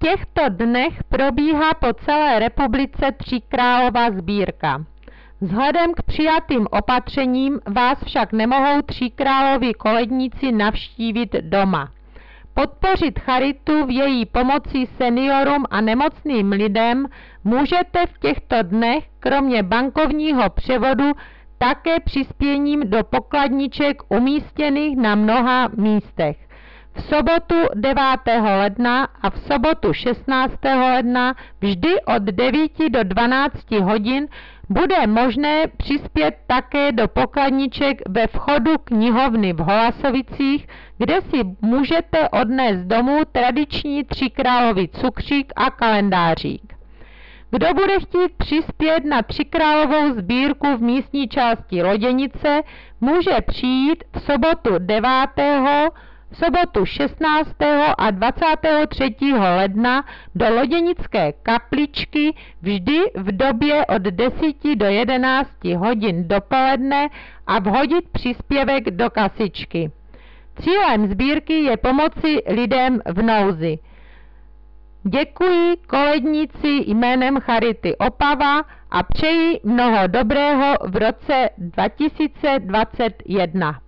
těchto dnech probíhá po celé republice Tříkrálova sbírka. Vzhledem k přijatým opatřením vás však nemohou Tříkrálovi koledníci navštívit doma. Podpořit charitu v její pomoci seniorům a nemocným lidem můžete v těchto dnech kromě bankovního převodu také přispěním do pokladniček umístěných na mnoha místech. V sobotu 9. ledna a v sobotu 16. ledna vždy od 9 do 12 hodin bude možné přispět také do pokladniček ve vchodu knihovny v Holasovicích, kde si můžete odnést domů tradiční Tříkrálovy cukřík a kalendářík. Kdo bude chtít přispět na Tříkrálovou sbírku v místní části Loděnice, může přijít v sobotu 9., v sobotu 16. a 23. ledna do Loděnické kapličky vždy v době od 10 do 11 hodin dopoledne a vhodit příspěvek do kasičky. Cílem sbírky je pomoci lidem v nouzi. Děkuji koledníci jménem Charity Opava a přeji mnoho dobrého v roce 2021.